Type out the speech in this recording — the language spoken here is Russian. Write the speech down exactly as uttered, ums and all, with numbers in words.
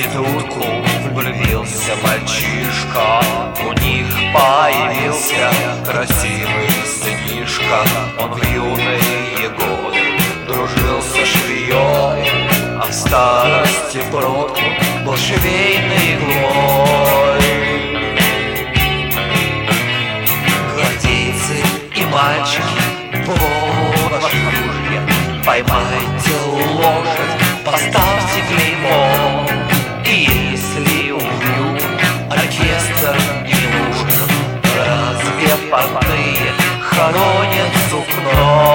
проститутку влюбился мальчишка. У них появился красивый сынишка. Он в юные годы дружил со швеей, а в старости проткнут был швейной иглой. Гвардейцы и мальчики, вот ваше оружие. Поймайте лошадь, поставьте клеймо. И если убьют, оркестр не нужен. Разве портные хоронят сукно?